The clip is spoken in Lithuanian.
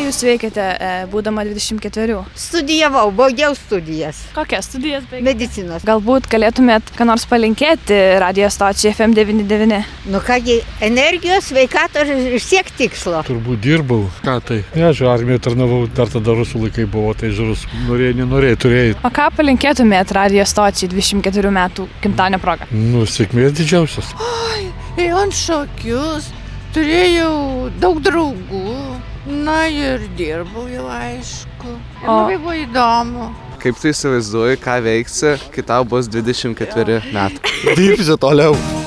jūs veikiate, būdama 24? Studijavau, baigiau studijas. Kokias studijas baigėte? Medicinos. Galbūt galėtumėt ką nors palinkėti radijo stočiai FM99? Nu kągi, energijos, sveikatos ir siek tikslo. Turbūt dirbau, ką tai. Aš armijoje tarnavau, dar tada rusų laikai buvo, tai žurus norėjai, nenorėjai, turėjai. O ką palinkėtumėt radijo stočiai 24 metų gimtadienio proga? Nu, sėkmės didžiausias. Ėjau ant šokius, turėjau daug draugų, na ir dirbau jau aišku. Ir labai buvo įdomu. Kaip tu įsivaizduoji, ką veiksi, kai tau bus 24 metai? Dirbsiu toliau.